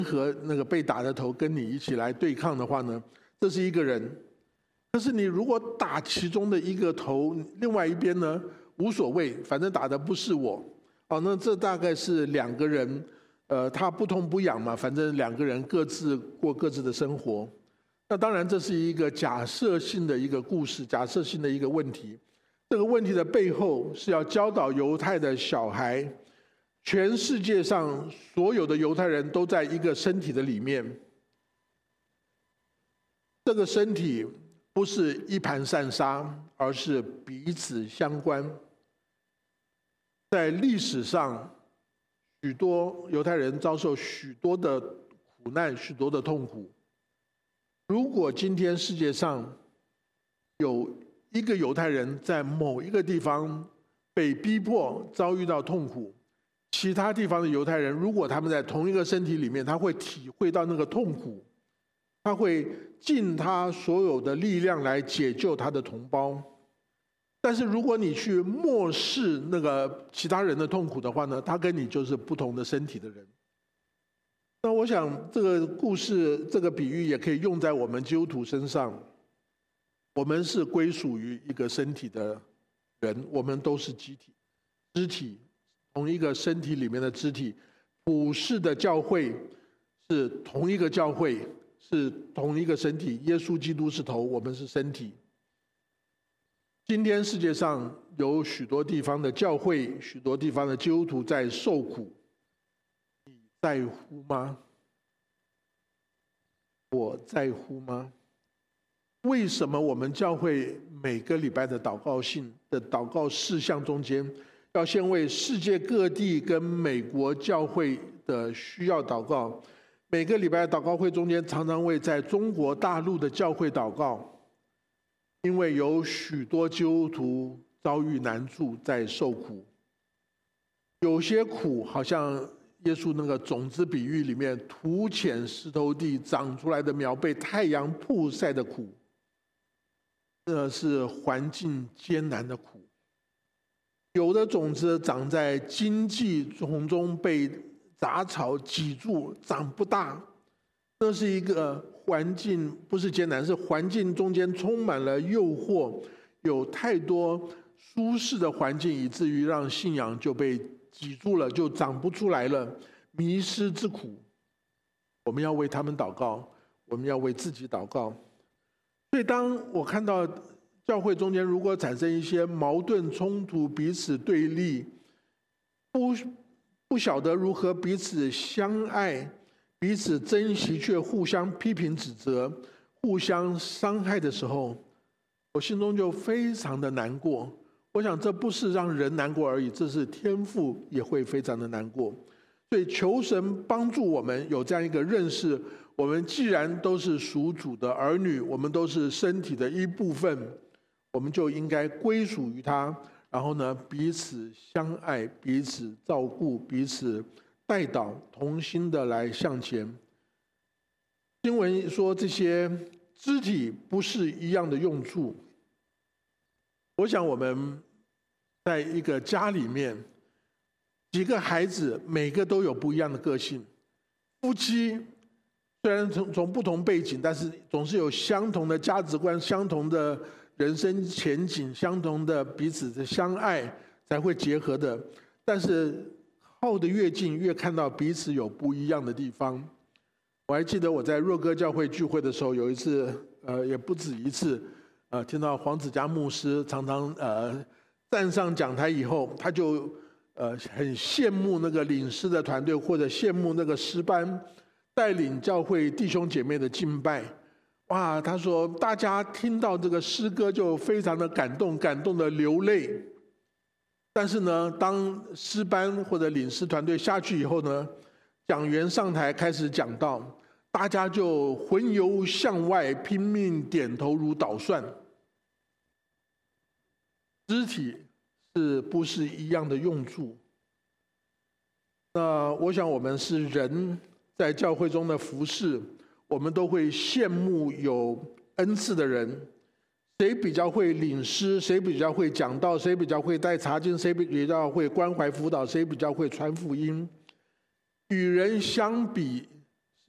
和那个被打的头跟你一起来对抗的话呢，这是一个人。可是你如果打其中的一个头，另外一边呢无所谓，反正打的不是我。那这大概是两个人，他不痛不痒嘛，反正两个人各自过各自的生活。那当然这是一个假设性的一个故事，假设性的一个问题。这个问题的背后是要教导犹太的小孩，全世界上所有的犹太人都在一个身体的里面，这个身体不是一盘散沙，而是彼此相关。在历史上，许多犹太人遭受许多的苦难，许多的痛苦。如果今天世界上有一个犹太人在某一个地方被逼迫遭遇到痛苦，其他地方的犹太人如果他们在同一个身体里面，他会体会到那个痛苦，他会尽他所有的力量来解救他的同胞。但是如果你去漠视那个其他人的痛苦的话呢，他跟你就是不同的身体的人。那我想这个故事，这个比喻也可以用在我们基督徒身上。我们是归属于一个身体的人，我们都是肢体，同一个身体里面的肢体。普世的教会是同一个教会，是同一个身体。耶稣基督是头，我们是身体。今天世界上有许多地方的教会，许多地方的基督徒在受苦，你在乎吗？我在乎吗？为什么我们教会每个礼拜的祷告信的祷告事项中间，要先为世界各地跟美国教会的需要祷告？每个礼拜的祷告会中间，常常为在中国大陆的教会祷告，因为有许多基督徒遭遇难处，在受苦。有些苦好像耶稣那个种子比喻里面，土浅石头地长出来的苗被太阳曝晒的苦，这是环境艰难的苦。有的种子长在荆棘丛中，被杂草挤住，长不大。这是一个环境，不是艰难，是环境中间充满了诱惑，有太多舒适的环境，以至于让信仰就被挤住了，就长不出来了。迷失之苦，我们要为他们祷告，我们要为自己祷告。所以当我看到教会中间如果产生一些矛盾冲突，彼此对立，不晓得如何彼此相爱，彼此珍惜，却互相批评指责，互相伤害的时候，我心中就非常的难过。我想这不是让人难过而已，这是天父也会非常的难过。所以求神帮助我们有这样一个认识，我们既然都是属主的儿女，我们都是身体的一部分，我们就应该归属于他，然后呢，彼此相爱，彼此照顾，彼此带导，同心的来向前。经文说这些肢体不是一样的用处。我想我们在一个家里面，几个孩子每个都有不一样的个性，夫妻虽然从不同背景，但是总是有相同的价值观，相同的人生前景，相同的彼此的相爱才会结合的。但是靠得越近，越看到彼此有不一样的地方。我还记得我在若歌教会聚会的时候，有一次也不止一次听到黄子嘉牧师常常站上讲台以后，他就很羡慕那个领诗的团队，或者羡慕那个诗班带领教会弟兄姐妹的敬拜。哇，他说大家听到这个诗歌就非常的感动，感动的流泪。但是呢，当诗班或者领诗团队下去以后呢，讲员上台开始讲道，大家就魂游向外，拼命点头如捣蒜。肢体是不是一样的用处？那我想我们是人，在教会中的服事，我们都会羡慕有恩赐的人，谁比较会领诗，谁比较会讲道，谁比较会带查经，谁比较会关怀辅导，谁比较会传福音。与人相比，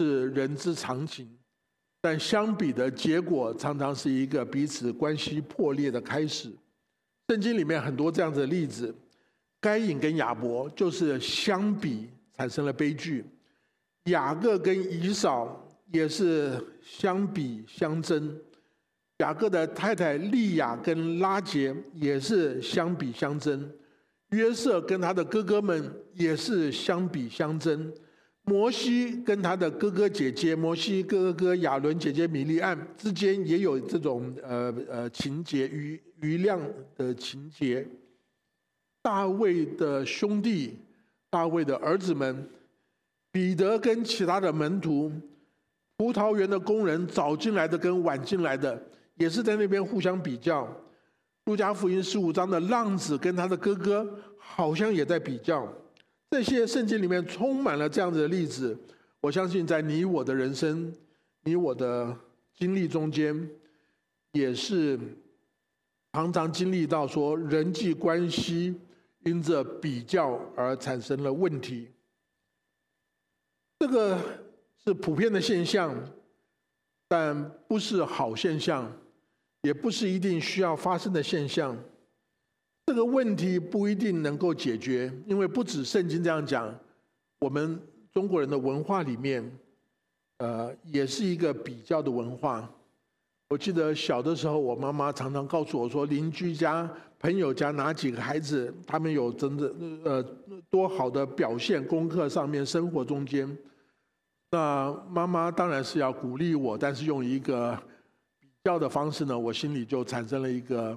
是人之常情，但相比的结果常常是一个彼此关系破裂的开始。圣经里面很多这样子的例子，该隐跟亚伯就是相比产生了悲剧，雅各跟以扫也是相比相争，雅各的太太利亚跟拉结也是相比相争，约瑟跟他的哥哥们也是相比相争，摩西跟他的哥哥姐姐，摩西哥哥亚伦姐姐米利暗之间也有这种情节，余量的情节。大卫的兄弟，大卫的儿子们，彼得跟其他的门徒，葡萄园的工人早进来的跟晚进来的，也是在那边互相比较。路加福音15章的浪子跟他的哥哥，好像也在比较。这些圣经里面充满了这样子的例子，我相信在你我的人生、你我的经历中间，也是常常经历到说人际关系因着比较而产生了问题。这个是普遍的现象，但不是好现象，也不是一定需要发生的现象。这个问题不一定能够解决，因为不止圣经这样讲，我们中国人的文化里面，也是一个比较的文化。我记得小的时候，我妈妈常常告诉我说，邻居家、朋友家哪几个孩子，他们有真的多好的表现，功课上面、生活中间。那妈妈当然是要鼓励我，但是用一个比较的方式呢，我心里就产生了一个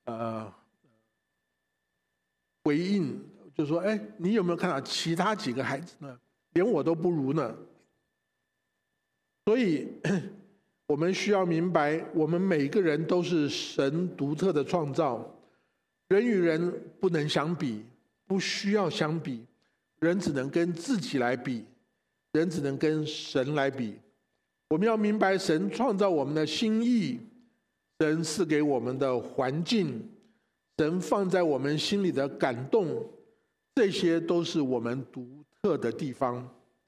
回应，就说：哎，你有没有看到其他几个孩子呢？连我都不如呢。所以我们需要明白，我们每个人都是神独特的创造，人与人不能相比，不需要相比，人只能跟自己来比，人只能跟神来比。我们要明白神创造我们的心意，神赐给我们的环境，神放在我们心里的感动，这些都是我们独特的地方。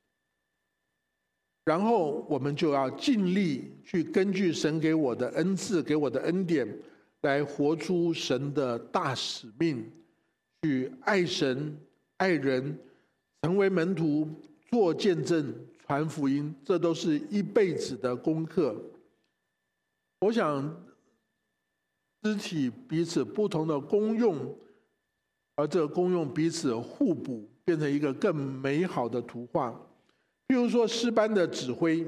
然后我们就要尽力去根据神给我的恩赐、给我的恩典，来活出神的大使命，去爱神、爱人，成为门徒，做见证、传福音，这都是一辈子的功课。我想肢体彼此不同的功用，而这个功用彼此互补，变成一个更美好的图画。譬如说诗班的指挥，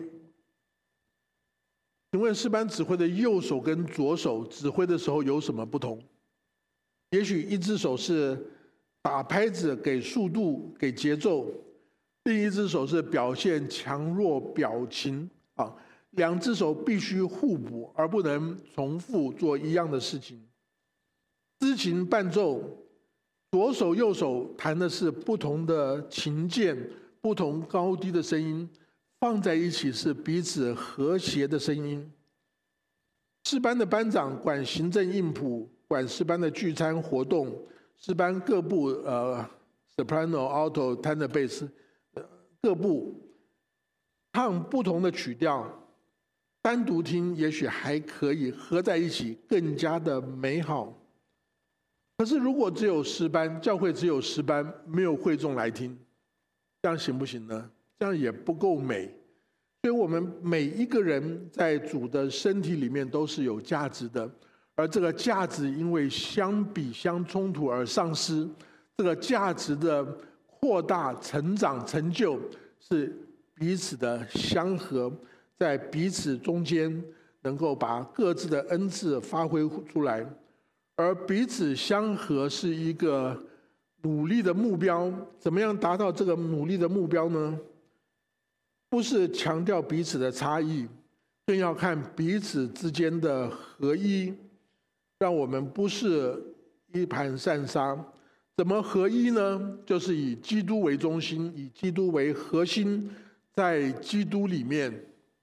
请问诗班指挥的右手跟左手指挥的时候有什么不同？也许一只手是打拍子给速度给节奏，另一只手是表现强弱表情啊，两只手必须互补，而不能重复做一样的事情。支琴伴奏，左手右手弹的是不同的琴键，不同高低的声音，放在一起是彼此和谐的声音。诗班的班长管行政应谱，管诗班的聚餐活动，诗班各部soprano、alto、tenor、bass各部唱不同的曲调，单独听也许还可以，合在一起更加的美好。可是如果只有诗班，教会只有诗班，没有会众来听，这样行不行呢？这样也不够美。所以我们每一个人在主的身体里面都是有价值的，而这个价值因为相比相冲突而丧失。这个价值的扩大、成长、成就，是彼此的相合，在彼此中间能够把各自的恩赐发挥出来。而彼此相合是一个努力的目标，怎么样达到这个努力的目标呢？不是强调彼此的差异，更要看彼此之间的合一，让我们不是一盘散沙。怎么合一呢？就是以基督为中心，以基督为核心，在基督里面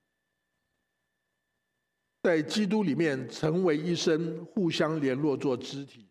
成为一身，互相联络做肢体。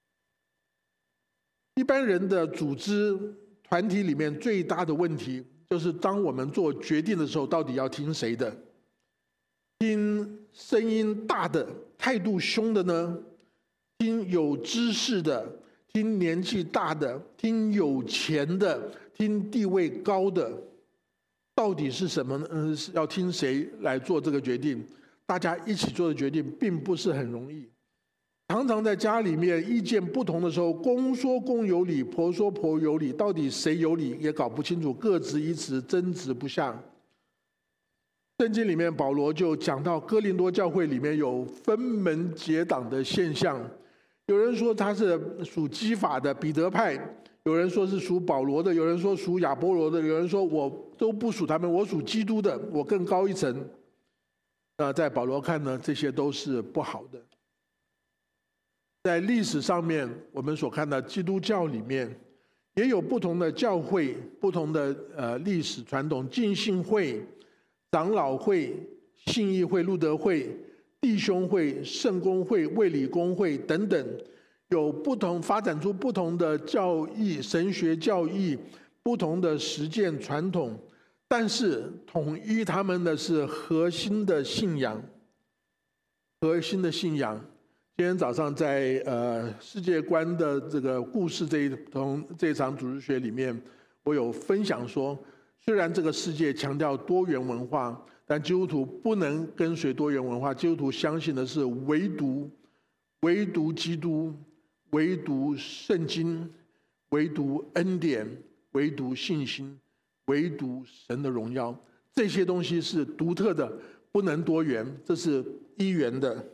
一般人的组织团体里面最大的问题就是当我们做决定的时候，到底要听谁的？听声音大的、态度凶的呢？听有知识的？听年纪大的？听有钱的？听地位高的？到底是什么呢？要听谁来做这个决定？大家一起做的决定并不是很容易。常常在家里面意见不同的时候，公说公有理，婆说婆有理，到底谁有理也搞不清楚，各执一词，争执不下。圣经里面保罗就讲到哥林多教会里面有分门结党的现象，有人说他是属基法的彼得派，有人说是属保罗的，有人说属亚波罗的，有人说我都不属他们，我属基督的，我更高一层。那在保罗看呢，这些都是不好的。在历史上面，我们所看的基督教里面，也有不同的教会、不同的历史传统，浸信会、长老会、信义会、路德会、弟兄会、圣公会、卫理公会等等，有不同发展出不同的教义、神学教义、不同的实践传统，但是统一他们的是核心的信仰。核心的信仰。今天早上在世界观的这个故事这一场主日学里面，我有分享说，虽然这个世界强调多元文化，但基督徒不能跟随多元文化。基督徒相信的是唯独基督，唯独圣经，唯独恩典，唯独信心，唯独神的荣耀。这些东西是独特的，不能多元，这是一元的。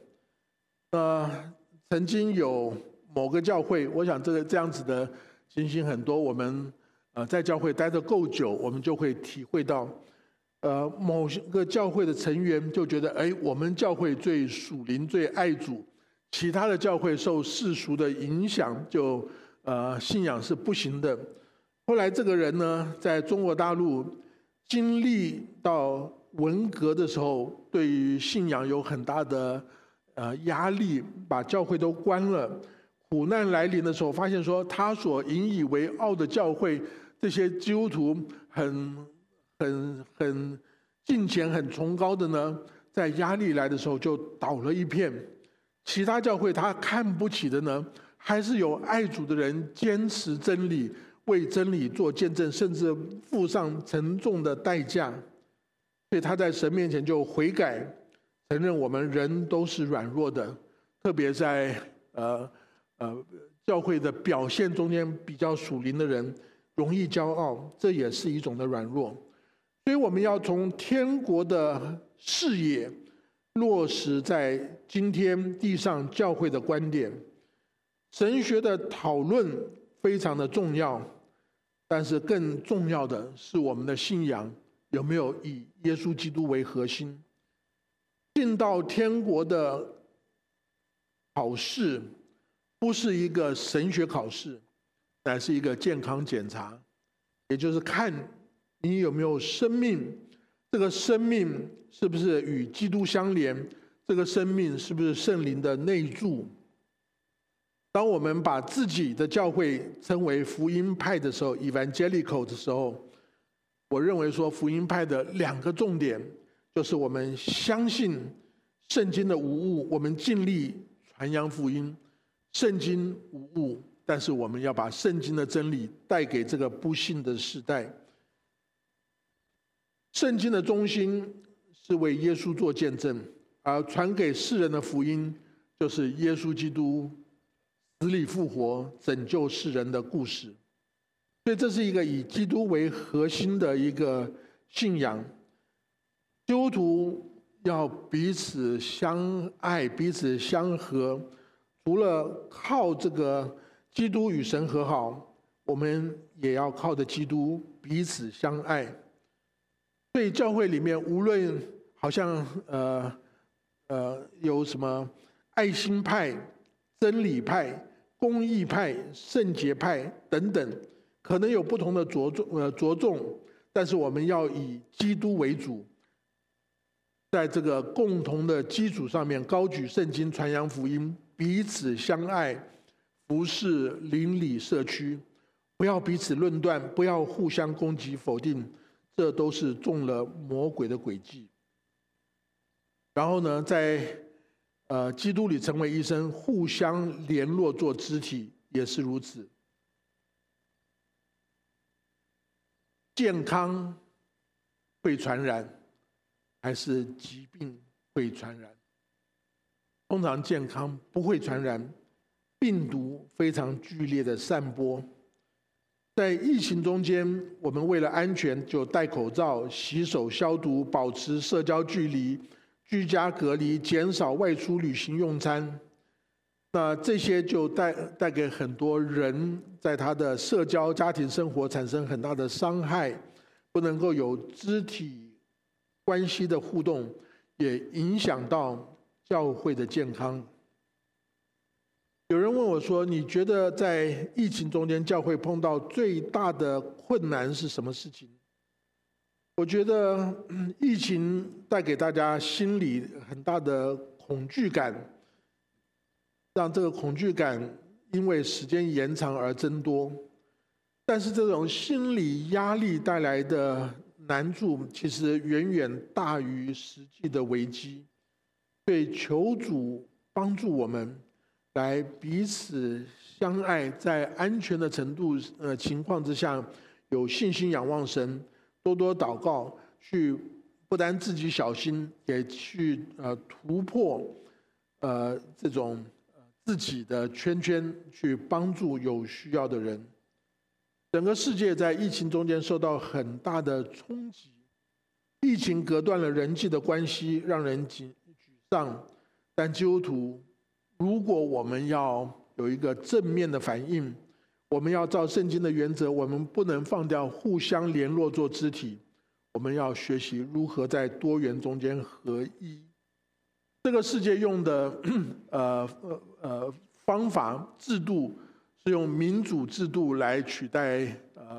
曾经有某个教会，我想这样子的情形很多。我们在教会待得够久，我们就会体会到，某个教会的成员就觉得，我们教会最属灵、最爱主，其他的教会受世俗的影响，就信仰是不行的。后来这个人呢，在中国大陆经历到文革的时候，对于信仰有很大的压力，把教会都关了。苦难来临的时候，发现说他所引以为傲的教会，这些基督徒很敬虔、很崇高的呢，在压力来的时候就倒了一片。其他教会他看不起的呢，还是有爱主的人坚持真理，为真理做见证，甚至付上沉重的代价。所以他在神面前就悔改，承认我们人都是软弱的，特别在教会的表现中间比较属灵的人容易骄傲，这也是一种的软弱。所以我们要从天国的视野落实在今天地上教会的观点。神学的讨论非常的重要，但是更重要的是我们的信仰有没有以耶稣基督为核心。进到天国的考试不是一个神学考试，乃是一个健康检查，也就是看你有没有生命，这个生命是不是与基督相连，这个生命是不是圣灵的内住。当我们把自己的教会称为福音派的时候 evangelical 的时候，我认为说福音派的两个重点，就是我们相信圣经的无误，我们尽力传扬福音。圣经无误，但是我们要把圣经的真理带给这个不信的时代。圣经的中心是为耶稣做见证，而传给世人的福音就是耶稣基督死里复活拯救世人的故事。所以这是一个以基督为核心的一个信仰。基督徒要彼此相爱，彼此相合，除了靠这个基督与神和好，我们也要靠着基督彼此相爱。所以教会里面无论好像有什么爱心派、真理派、公义派、圣洁派等等，可能有不同的着重，但是我们要以基督为主，在这个共同的基础上面高举圣经，传扬福音，彼此相爱，服侍邻里社区，不要彼此论断，不要互相攻击否定， 这都是中了魔鬼的诡计。然后呢，在基督里成为一生，互相联络做肢体，也是如此。健康会传染，还是疾病会传染？通常健康不会传染，病毒非常剧烈的散播。在疫情中间，我们为了安全就戴口罩、洗手消毒、保持社交距离、居家隔离、减少外出旅行用餐。那这些就带给很多人在他的社交家庭生活产生很大的伤害，不能够有肢体关系的互动，也影响到教会的健康。有人问我说，你觉得在疫情中间教会碰到最大的困难是什么事情？我觉得疫情带给大家心里很大的恐惧感，让这个恐惧感因为时间延长而增多。但是这种心理压力带来的难处，其实远远大于实际的危机。所以求主帮助我们来彼此相爱，在安全的情况之下，有信心仰望神，多多祷告，去不单自己小心，也去突破这种自己的圈圈，去帮助有需要的人。整个世界在疫情中间受到很大的冲击，疫情隔断了人际的关系，让人沮丧。但基督徒，如果我们要有一个正面的反应，我们要照圣经的原则，我们不能放掉互相联络做肢体，我们要学习如何在多元中间合一。这个世界用的方法制度是用民主制度来取代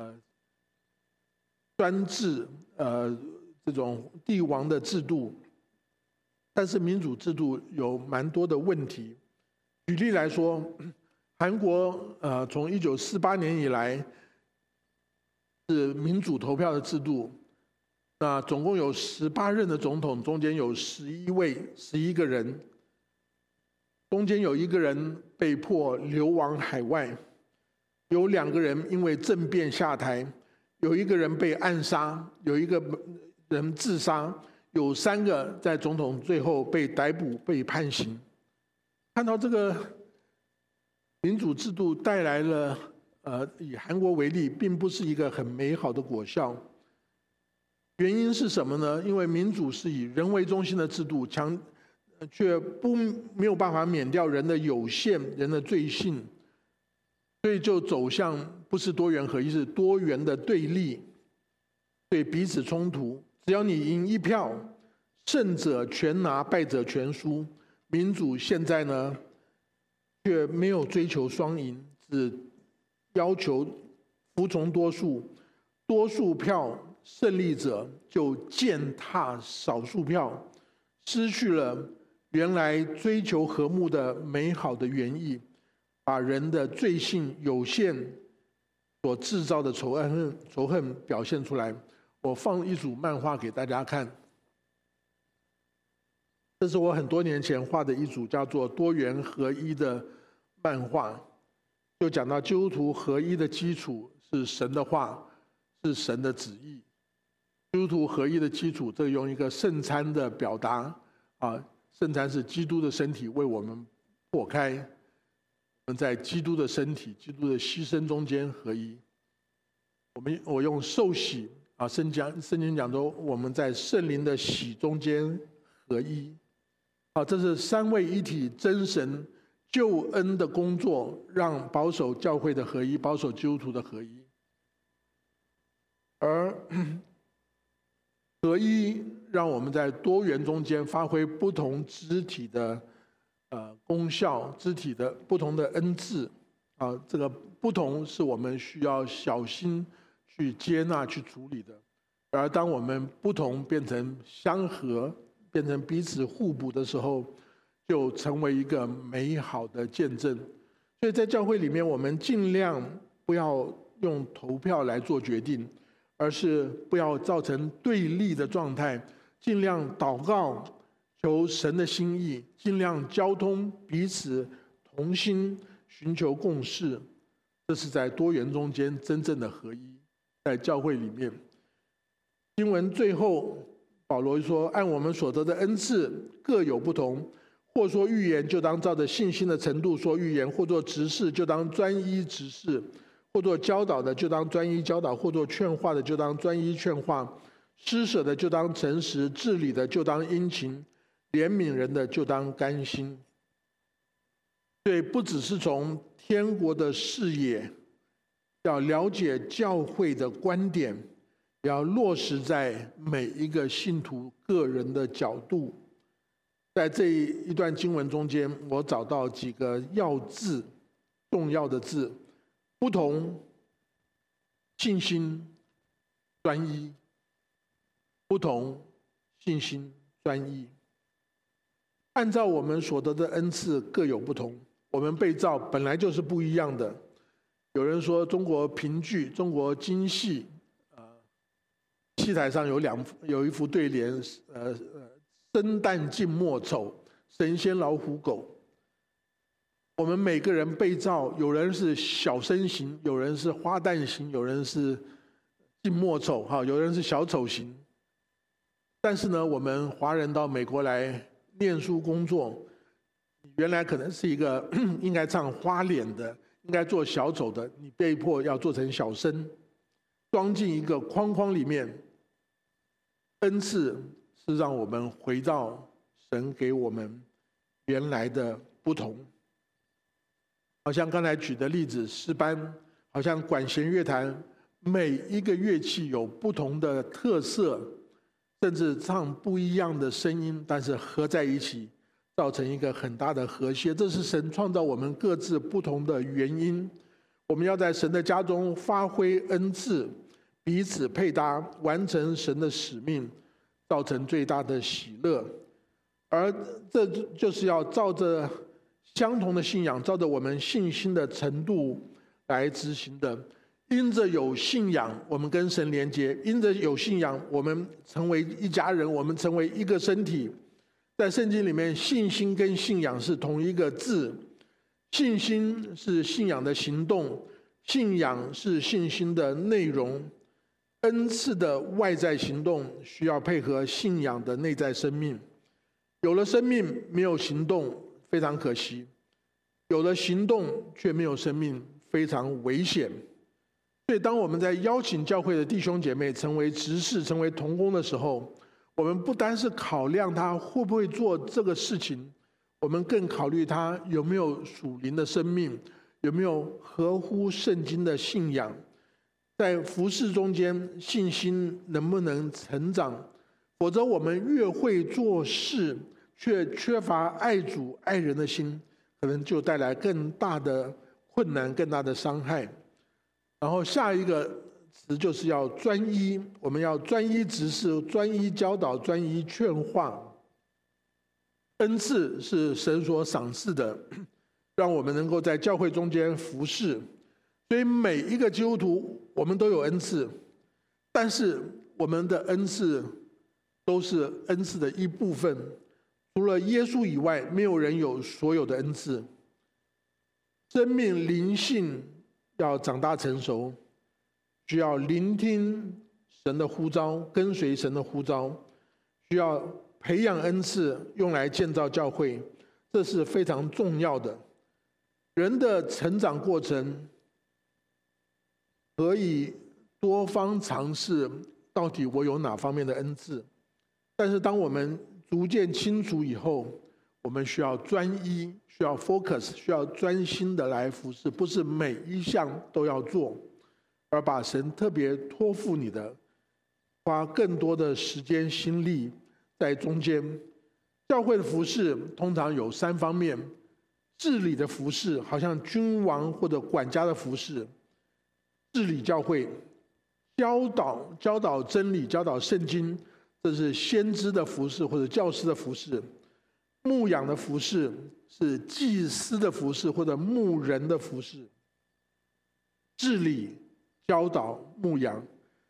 专制这种帝王的制度，但是民主制度有蛮多的问题。举例来说，韩国从1948年以来是民主投票的制度，那总共有18任的总统，中间有11个人，中间有1个人被迫流亡海外，有2个人因为政变下台，有1个人被暗杀，有1个人自杀，有3个在总统最后被逮捕被判刑。看到这个民主制度带来了以韩国为例，并不是一个很美好的果效。原因是什么呢？因为民主是以人为中心的制度，却没有办法免掉人的有限、人的罪性，所以就走向不是多元合一，是多元的对立，对彼此冲突。只要你赢1票，胜者全拿，败者全输。民主现在呢，却没有追求双赢，只要求服从多数，多数票胜利者就践踏少数票，失去了原来追求和睦的美好的原意，把人的罪性有限所制造的仇恨表现出来。我放一组漫画给大家看，这是我很多年前画的一组叫做多元合一的漫画，就讲到基督徒合一的基础是神的话，是神的旨意。基督徒合一的基础，这用一个圣餐的表达啊，圣餐是基督的身体为我们破开，我们在基督的身体、基督的牺牲中间合一。我用受洗啊，圣经讲说我们在圣灵的洗中间合一。啊，这是3位一体真神救恩的工作，让保守教会的合一，保守基督徒的合一。而合一让我们在多元中间发挥不同肢体的功效，肢体的不同的恩赐啊，这个不同是我们需要小心去接纳、去处理的。而当我们不同变成相合，变成彼此互补的时候，就成为一个美好的见证。所以在教会里面，我们尽量不要用投票来做决定， 而是不要造成对立的状态，尽量祷告，求神的心意，尽量交通，彼此同心，寻求共识。这是在多元中间真正的合一。在教会里面，经文最后保罗说，按我们所得的恩赐各有不同，或说预言，就当照着信心的程度说预言；或做执事，就当专一执事；或做教导的，就当专一教导；或做劝化的，就当专一劝化；施舍的，就当诚实；治理的，就当殷勤；怜悯人的，就当甘心。所以不只是从天国的视野，要了解教会的观点，要落实在每一个信徒个人的角度。在这一段经文中间，我找到几个要字，重要的字：不同、信心、专一。不同、信心、专一。按照我们所得的恩赐各有不同，我们被造本来就是不一样的。有人说中国评剧、中国京戏，戏台上有一副对联，生旦净末丑，神仙老虎狗。我们每个人被造，有人是小生型，有人是花旦型，有人是净末丑，有人是小丑型。但是呢，我们华人到美国来念书工作，原来可能是一个应该唱花脸的，应该做小丑的，你被迫要做成小生，装进一个框框里面。恩赐是让我们回到神给我们原来的不同。好像刚才举的例子，诗班，好像管弦乐团，每一个乐器有不同的特色，甚至唱不一样的声音，但是合在一起，造成一个很大的和谐。这是神创造我们各自不同的原因。我们要在神的家中发挥恩赐，彼此配搭，完成神的使命，造成最大的喜乐。而这就是要照着相同的信仰，照着我们信心的程度来执行的。因着有信仰，我们跟神连接；因着有信仰，我们成为一家人，我们成为一个身体。在圣经里面，信心跟信仰是同一个字。信心是信仰的行动，信仰是信心的内容。恩赐的外在行动需要配合信仰的内在生命。有了生命没有行动，非常可惜；有了行动却没有生命，非常危险。所以当我们在邀请教会的弟兄姐妹成为执事、成为同工的时候，我们不单是考量他会不会做这个事情，我们更考虑他有没有属灵的生命，有没有合乎圣经的信仰。在服事中间，信心能不能成长？否则我们越会做事，却缺乏爱主爱人的心，可能就带来更大的困难、更大的伤害。然后下一个词就是要专一，我们要专一执事，专一教导，专一劝化。恩赐是神所赏赐的，让我们能够在教会中间服事。所以每一个基督徒，我们都有恩赐，但是我们的恩赐都是恩赐的一部分。除了耶稣以外，没有人有所有的恩赐。生命灵性要长大成熟，需要聆听神的呼召，跟随神的呼召，需要培养恩赐，用来建造教会，这是非常重要的。人的成长过程可以多方尝试，到底我有哪方面的恩赐？但是当我们逐渐清楚以后，我们需要专一，需要 focus， 需要专心的来服侍，不是每一项都要做，而把神特别托付你的，花更多的时间心力在中间。教会的服侍通常有3方面：治理的服侍，好像君王或者管家的服侍；治理教会，教导真理，教导圣经，这是先知的服侍或者教师的服侍；牧养的服侍是祭司的服侍或者牧人的服侍。治理、教导、牧养，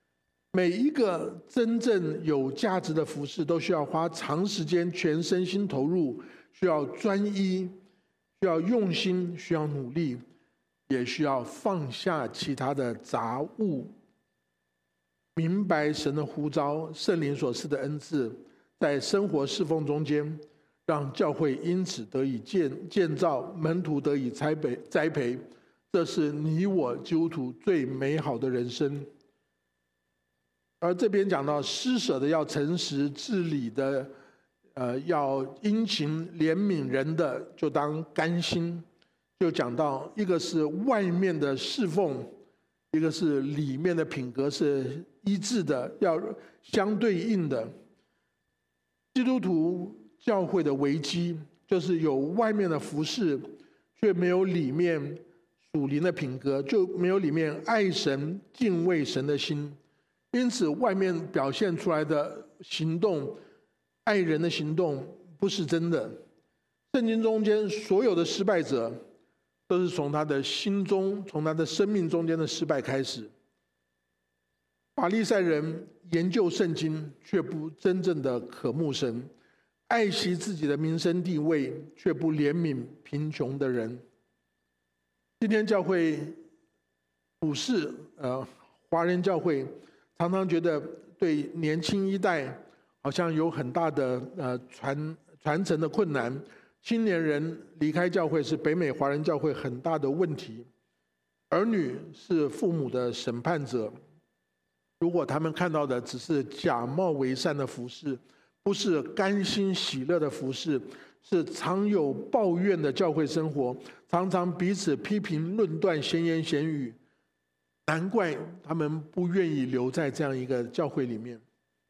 每一个真正有价值的服事，都需要花长时间、全身心投入，需要专一，需要用心，需要努力，也需要放下其他的杂物，明白神的呼召、圣灵所赐的恩赐，在生活侍奉中间，让教会因此得以建造，门徒得以栽培，这是你我基督徒最美好的人生。而这边讲到施舍的要诚实，治理的要殷勤，怜悯人的就当甘心。就讲到一个是外面的侍奉，一个是里面的品格是一致的，要相对应的。基督徒教会的危机就是有外面的服事，却没有里面属灵的品格，就没有里面爱神、敬畏神的心。因此，外面表现出来的行动，爱人的行动不是真的。圣经中间所有的失败者，都是从他的心中、从他的生命中间的失败开始。法利赛人研究圣经，却不真正的渴慕神，爱惜自己的名声地位，却不怜悯贫穷的人。今天教会普世华人教会常常觉得对年轻一代好像有很大的传承的困难，青年人离开教会是北美华人教会很大的问题。儿女是父母的审判者，如果他们看到的只是假冒为善的服事，不是甘心喜乐的服事，是常有抱怨的教会生活，常常彼此批评论断，闲言闲语，难怪他们不愿意留在这样一个教会里面。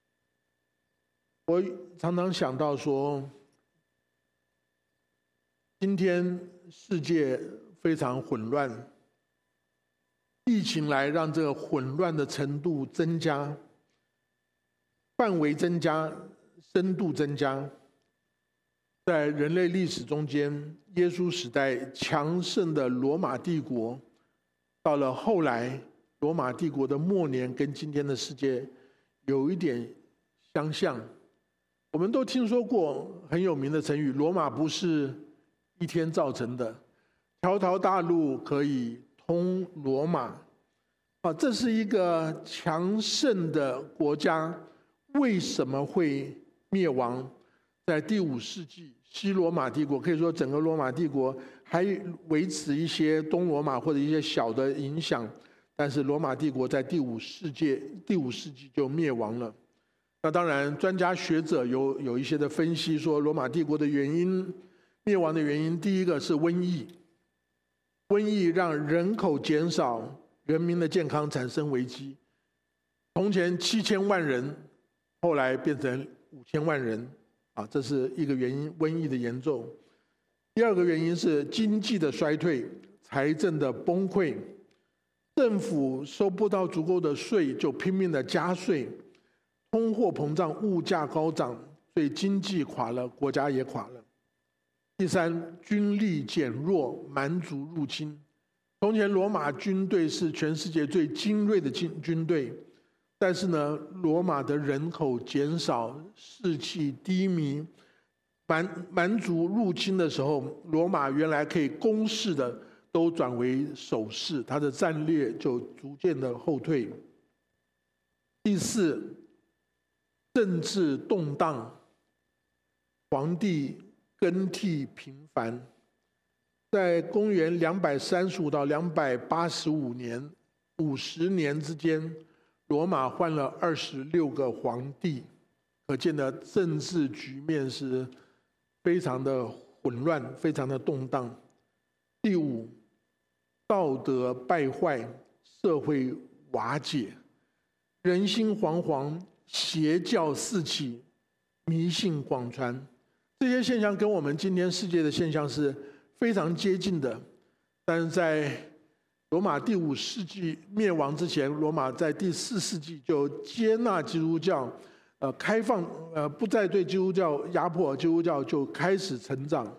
我常常想到说，今天世界非常混乱，疫情来让这个混乱的程度增加，范围增加，深度增加。在人类历史中间，耶稣时代强盛的罗马帝国，到了后来罗马帝国的末年，跟今天的世界有一点相像。我们都听说过很有名的成语，罗马不是一天造成的，条条大路可以通罗马。这是一个强盛的国家，为什么会灭亡？在第5世纪，西罗马帝国，可以说整个罗马帝国还维持一些东罗马或者一些小的影响，但是罗马帝国在第5世纪就灭亡了。那当然，专家学者有一些的分析说，罗马帝国的原因，灭亡的原因，第一个是瘟疫，瘟疫让人口减少，人民的健康产生危机。从前7000万人，后来变成5000万人，这是一个原因，瘟疫的严重。第二个原因是经济的衰退，财政的崩溃，政府收不到足够的税，就拼命的加税。通货膨胀，物价高涨，所以经济垮了，国家也垮了。第三，军力减弱，蛮族入侵。从前罗马军队是全世界最精锐的军队，但是呢，罗马的人口减少，士气低迷，蛮族入侵的时候，罗马原来可以攻势的都转为守势，它的战略就逐渐的后退。第四，政治动荡，皇帝更替频繁。在公元235到285年50年之间，罗马换了26个皇帝，可见的政治局面是非常的混乱，非常的动荡。第五，道德败坏，社会瓦解，人心惶惶，邪教四起，迷信广传。这些现象跟我们今天世界的现象是非常接近的，但是在罗马第5世纪灭亡之前，罗马在第4世纪就接纳基督教，开放，不再对基督教压迫，基督教就开始成长。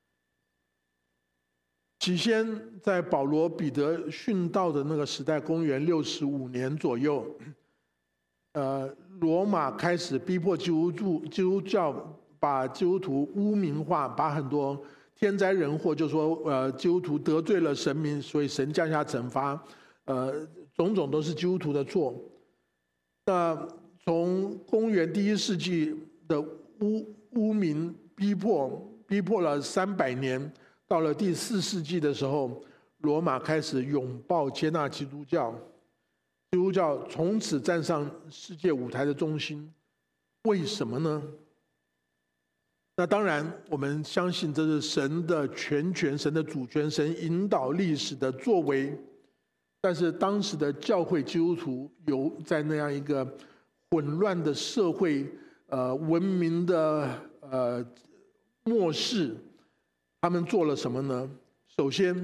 起先在保罗彼得殉道的那个时代，公元65年左右， 罗马开始逼迫基督教，把基督徒污名化，把很多天灾人祸，就说基督徒得罪了神明，所以神降下惩罚，种种都是基督徒的错。那从公元第1世纪的污名逼迫了300年，到了第4世纪的时候，罗马开始拥抱接纳基督教，基督教从此站上世界舞台的中心。为什么呢？那当然，我们相信这是神的全权、神的主权、神引导历史的作为。但是当时的教会基督徒有在那样一个混乱的社会，文明的末世，他们做了什么呢？首先，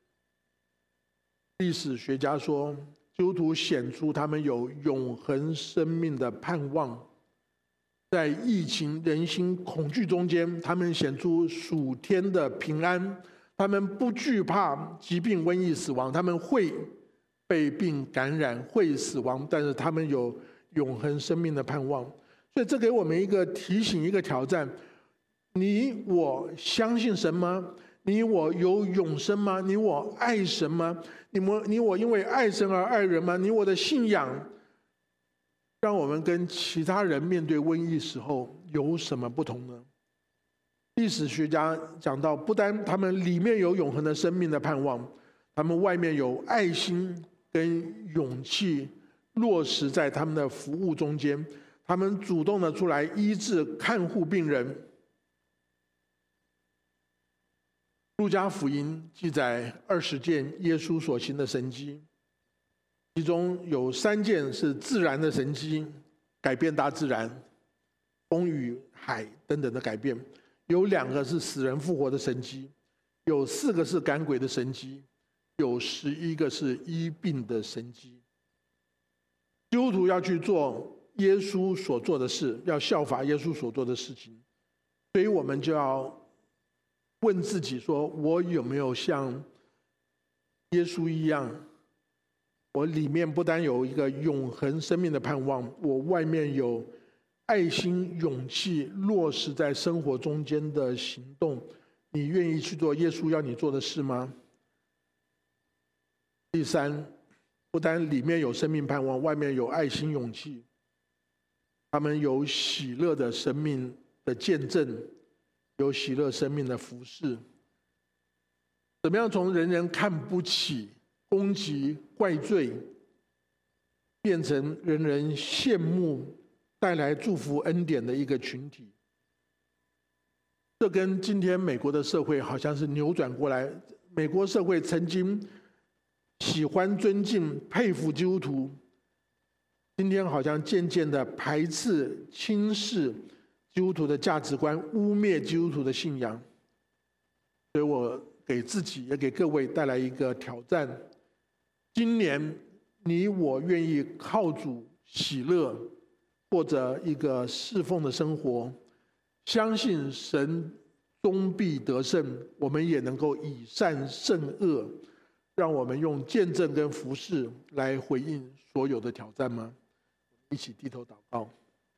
历史学家说，基督徒显出他们有永恒生命的盼望。在疫情、人心恐惧中间，他们显出属天的平安。他们不惧怕疾病、瘟疫、死亡，他们会被病感染，会死亡，但是他们有永恒生命的盼望。所以这给我们一个提醒，一个挑战：你我相信神吗？你我有永生吗？你我爱神吗？你我因为爱神而爱人吗？你我的信仰让我们跟其他人面对瘟疫时候有什么不同呢？历史学家讲到，不单他们里面有永恒的生命的盼望，他们外面有爱心跟勇气落实在他们的服务中间，他们主动的出来医治看护病人。路加福音记载20件耶稣所行的神迹，其中有3件是自然的神迹，改变大自然，风雨海等等的改变；有2个是死人复活的神迹，有4个是赶鬼的神迹，有11个是医病的神迹。基督徒要去做耶稣所做的事，要效法耶稣所做的事情，所以我们就要问自己说，我有没有像耶稣一样，我里面不单有一个永恒生命的盼望，我外面有爱心、勇气落实在生活中间的行动。你愿意去做耶稣要你做的事吗？第3，不单里面有生命盼望，外面有爱心、勇气，他们有喜乐的生命的见证，有喜乐生命的服事。怎么样从人人看不起、攻击、怪罪，变成人人羡慕、带来祝福恩典的一个群体？这跟今天美国的社会好像是扭转过来。美国社会曾经喜欢、尊敬、佩服基督徒，今天好像渐渐的排斥、轻视基督徒的价值观，污蔑基督徒的信仰。所以我给自己也给各位带来一个挑战：今年你我愿意靠主喜乐，或者一个侍奉的生活，相信神终必得胜，我们也能够以善胜恶，让我们用见证跟服事来回应所有的挑战吗？一起低头祷告。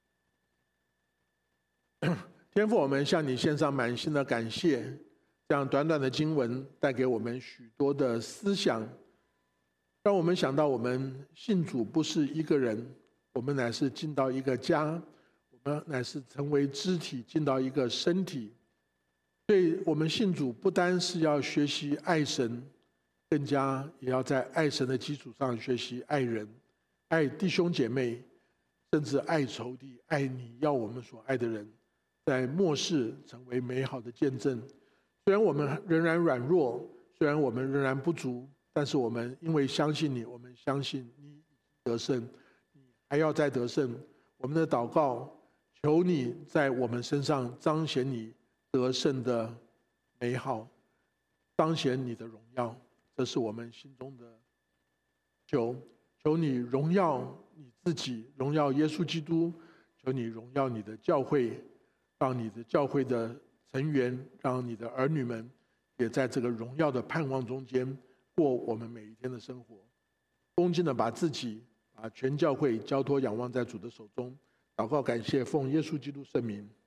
天父，我们向你献上满心的感谢，这样短短的经文带给我们许多的思想，让我们想到我们信主不是一个人，我们乃是进到一个家，我们乃是成为肢体，进到一个身体。所以我们信主不单是要学习爱神，更加也要在爱神的基础上学习爱人，爱弟兄姐妹，甚至爱仇敌，爱你要我们所爱的人，在末世成为美好的见证。虽然我们仍然软弱，虽然我们仍然不足，但是我们因为相信你，我们相信你得胜，你还要再得胜。我们的祷告，求你在我们身上彰显你得胜的美好，彰显你的荣耀，这是我们心中的求。求你荣耀你自己，荣耀耶稣基督，求你荣耀你的教会，让你的教会的成员，让你的儿女们也在这个荣耀的盼望中间过我们每一天的生活，恭敬的把自己、 把全教会交托仰望在主的手中。祷告感谢，奉耶稣基督圣名。